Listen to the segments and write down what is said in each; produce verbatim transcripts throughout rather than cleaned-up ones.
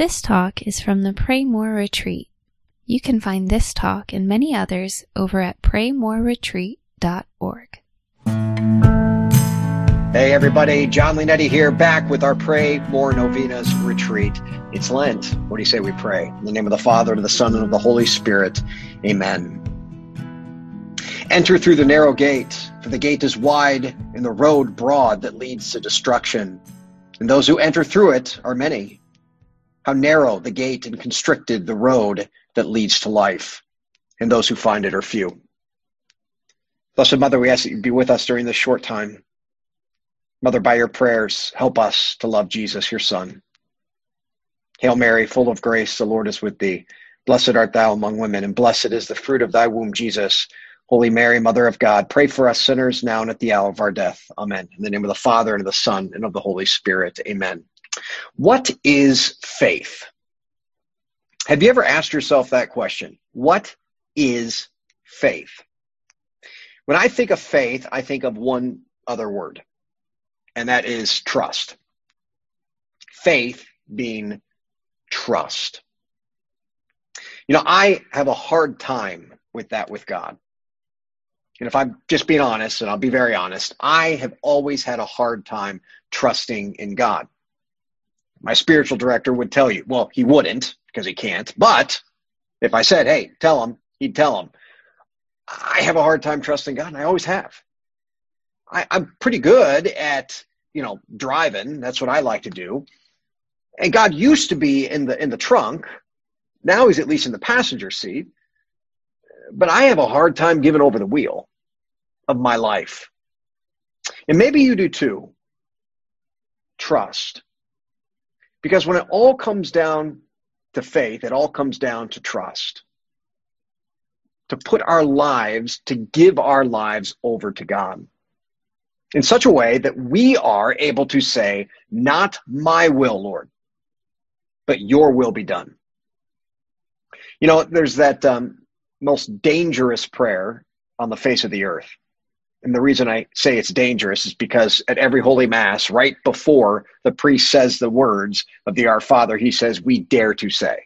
This talk is from the Pray More Retreat. You can find this talk and many others over at pray more retreat dot org. Hey everybody, John Leonetti here, back with our Pray More Novenas retreat. It's Lent. What do you say we pray? In the name of the Father, and of the Son, and of the Holy Spirit. Amen. Enter through the narrow gate, for the gate is wide and the road broad that leads to destruction. And those who enter through it are many. How narrow the gate and constricted the road that leads to life, and those who find it are few. Blessed Mother, we ask that you be with us during this short time. Mother, by your prayers, help us to love Jesus, your Son. Hail Mary, full of grace, the Lord is with thee. Blessed art thou among women, and blessed is the fruit of thy womb, Jesus. Holy Mary, Mother of God, pray for us sinners now and at the hour of our death. Amen. In the name of the Father, and of the Son, and of the Holy Spirit. Amen. What is faith? Have you ever asked yourself that question? What is faith? When I think of faith, I think of one other word, and that is trust. Faith being trust. You know, I have a hard time with that with God. And if I'm just being honest, and I'll be very honest, I have always had a hard time trusting in God. My spiritual director would tell you, well, he wouldn't because he can't. But if I said, hey, tell him, he'd tell him. I have a hard time trusting God, and I always have. I, I'm pretty good at, you know, driving. That's what I like to do. And God used to be in the in the trunk. Now he's at least in the passenger seat. But I have a hard time giving over the wheel of my life. And maybe you do too. Trust. Because when it all comes down to faith, it all comes down to trust. To put our lives, to give our lives over to God in such a way that we are able to say, not my will, Lord, but your will be done. You know, there's that um, most dangerous prayer on the face of the earth. And the reason I say it's dangerous is because at every Holy Mass, right before the priest says the words of the Our Father, he says, we dare to say.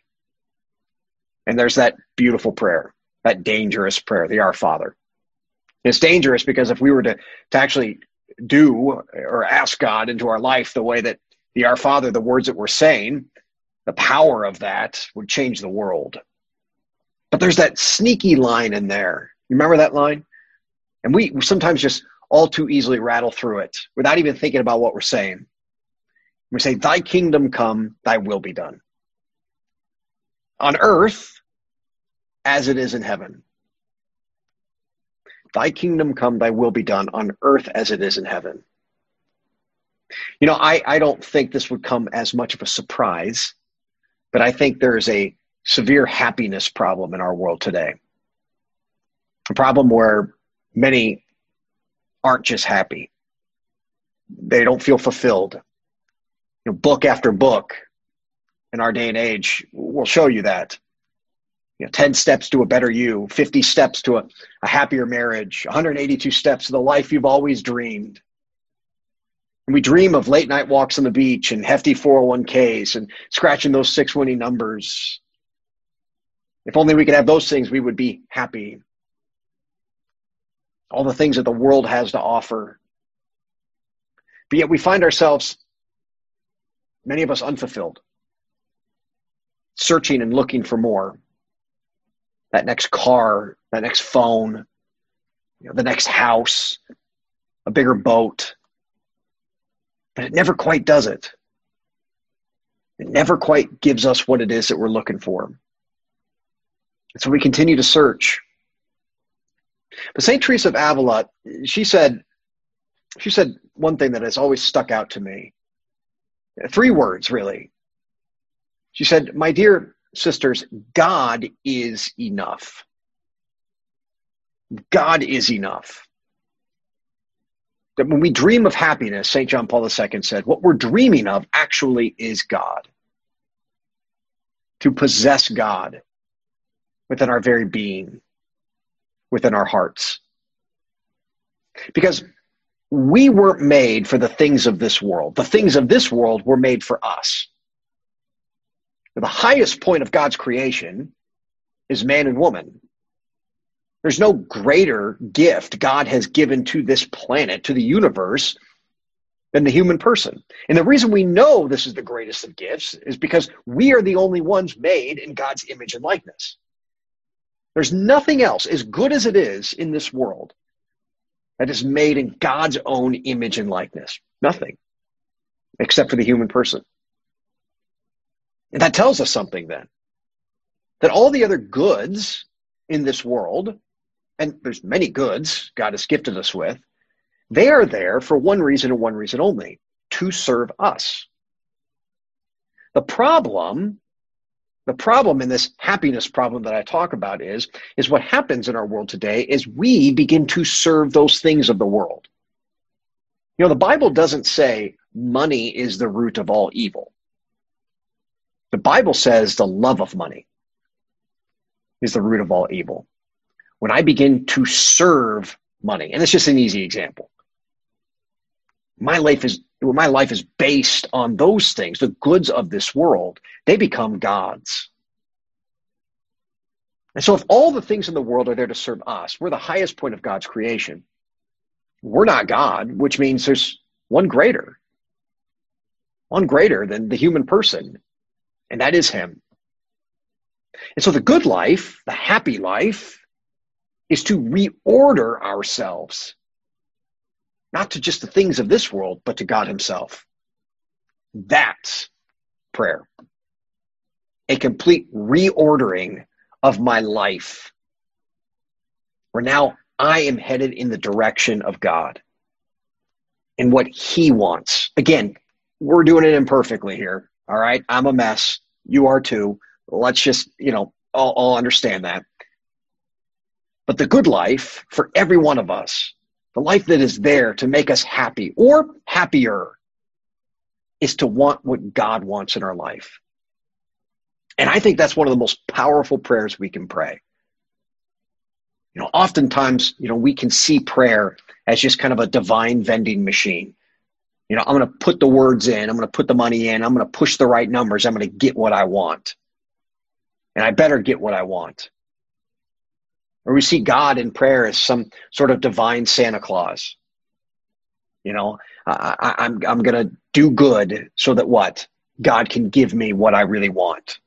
And there's that beautiful prayer, that dangerous prayer, the Our Father. It's dangerous because if we were to, to actually do or ask God into our life the way that the Our Father, the words that we're saying, the power of that would change the world. But there's that sneaky line in there. You remember that line? And we sometimes just all too easily rattle through it without even thinking about what we're saying. We say, thy kingdom come, thy will be done. On earth, as it is in heaven. Thy kingdom come, thy will be done on earth as it is in heaven. You know, I, I don't think this would come as much of a surprise, but I think there is a severe happiness problem in our world today. A problem where many aren't just happy. They don't feel fulfilled. You know, book after book in our day and age will show you that. You know, ten steps to a better you, fifty steps to a, a happier marriage, one hundred eighty-two steps to the life you've always dreamed. And we dream of late night walks on the beach and hefty four oh one k's and scratching those six winning numbers. If only we could have those things, we would be happy. All the things that the world has to offer. But yet we find ourselves, many of us, unfulfilled, searching and looking for more. That next car, that next phone, you know, the next house, a bigger boat. But it never quite does it. It never quite gives us what it is that we're looking for. And so we continue to search. But Saint Teresa of Avila, she said, she said one thing that has always stuck out to me. Three words, really. She said, my dear sisters, God is enough. God is enough. That when we dream of happiness, Saint John Paul the Second said, what we're dreaming of actually is God. To possess God within our very being, within our hearts. Because we weren't made for the things of this world. The things of this world were made for us. The highest point of God's creation is man and woman. There's no greater gift God has given to this planet, to the universe, than the human person. And the reason we know this is the greatest of gifts is because we are the only ones made in God's image and likeness. There's nothing else, as good as it is in this world, that is made in God's own image and likeness. Nothing, except for the human person. And that tells us something then, that all the other goods in this world, and there's many goods God has gifted us with, they are there for one reason and one reason only, to serve us. The problem, the problem in this happiness problem that I talk about is, is what happens in our world today is we begin to serve those things of the world. You know, the Bible doesn't say money is the root of all evil. The Bible says the love of money is the root of all evil. When I begin to serve money, and it's just an easy example. My life is when my life is based on those things, the goods of this world, they become gods. And so if all the things in the world are there to serve us, we're the highest point of God's creation. We're not God, which means there's one greater. One greater than the human person, and that is him. And so the good life, the happy life, is to reorder ourselves, not to just the things of this world, but to God himself. That's prayer. A complete reordering of my life, where now I am headed in the direction of God and what he wants. Again, we're doing it imperfectly here. All right. I'm a mess. You are too. Let's just, you know, I'll, I'll understand that. But the good life for every one of us, the life that is there to make us happy or happier, is to want what God wants in our life. And I think that's one of the most powerful prayers we can pray. You know, oftentimes, you know, we can see prayer as just kind of a divine vending machine. You know, I'm going to put the words in, I'm going to put the money in, I'm going to push the right numbers, I'm going to get what I want. And I better get what I want. Or we see God in prayer as some sort of divine Santa Claus. You know, I, I, I'm, I'm going to do good so that what? God can give me what I really want.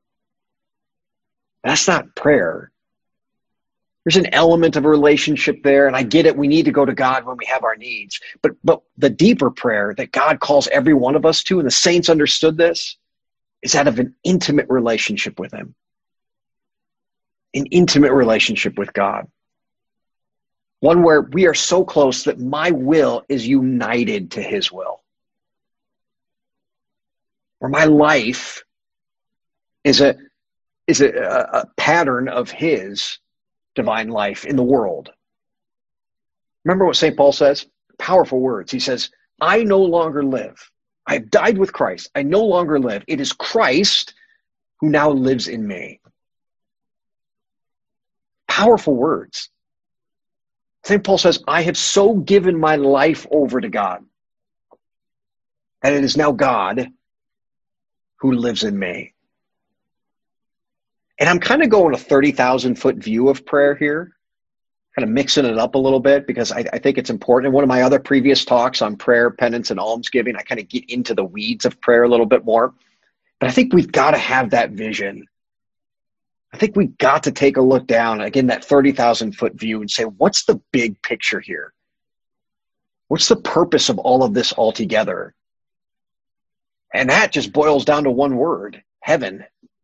That's not prayer. There's an element of a relationship there, and I get it. We need to go to God when we have our needs. But but the deeper prayer that God calls every one of us to, and the saints understood this, is that of an intimate relationship with him. An intimate relationship with God. One where we are so close that my will is united to his will. Where my life is a, is a, a pattern of his divine life in the world. Remember what Saint Paul says? Powerful words. He says, I no longer live. I've died with Christ. I no longer live. It is Christ who now lives in me. Powerful words. Saint Paul says, I have so given my life over to God that it is now God who lives in me. And I'm kind of going a thirty thousand foot view of prayer here, kind of mixing it up a little bit because I, I think it's important. In one of my other previous talks on prayer, penance, and almsgiving, I kind of get into the weeds of prayer a little bit more. But I think we've got to have that vision. I think we've got to take a look down, again, that thirty thousand foot view and say, what's the big picture here? What's the purpose of all of this altogether? And that just boils down to one word, heaven.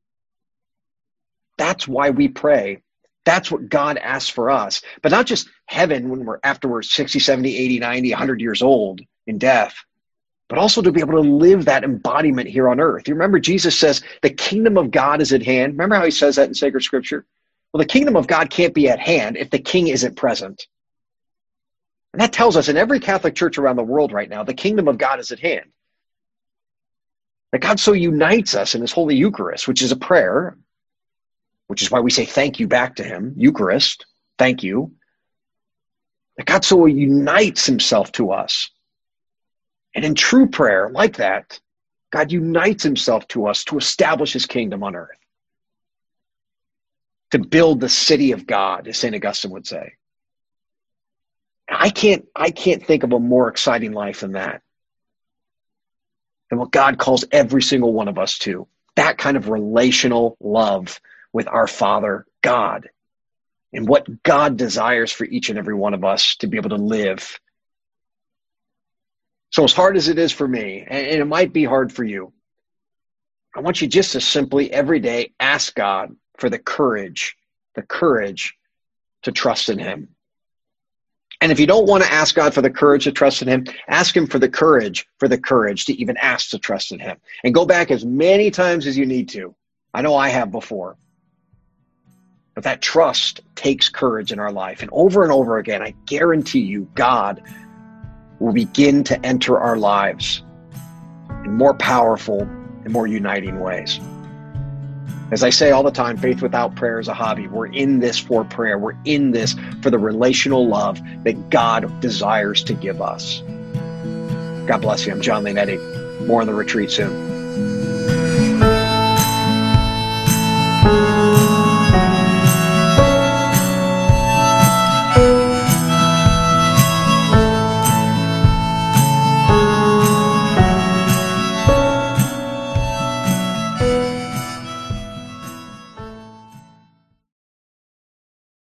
That's why we pray. That's what God asks for us. But not just heaven when we're after we're sixty, seventy, eighty, ninety, one hundred years old in death, but also to be able to live that embodiment here on earth. You remember Jesus says, the kingdom of God is at hand. Remember how he says that in sacred scripture? Well, the kingdom of God can't be at hand if the king isn't present. And that tells us in every Catholic church around the world right now, the kingdom of God is at hand. That God so unites us in his Holy Eucharist, which is a prayer, which is why we say thank you back to him, Eucharist, thank you. That God so unites himself to us. And in true prayer like that, God unites himself to us to establish his kingdom on earth, to build the city of God, as Saint Augustine would say. I can't, I can't think of a more exciting life than that, than what God calls every single one of us to. That kind of relational love with our Father God, and what God desires for each and every one of us to be able to live. So as hard as it is for me, and it might be hard for you, I want you just to simply every day ask God for the courage, the courage to trust in him. And if you don't want to ask God for the courage to trust in him, ask him for the courage, for the courage to even ask to trust in him. And go back as many times as you need to. I know I have before. But that trust takes courage in our life. And over and over again, I guarantee you, God will begin to enter our lives in more powerful and more uniting ways. As I say all the time, faith without prayer is a hobby. We're in this for prayer. We're in this for the relational love that God desires to give us. God bless you. I'm John Leonetti. More on the retreat soon.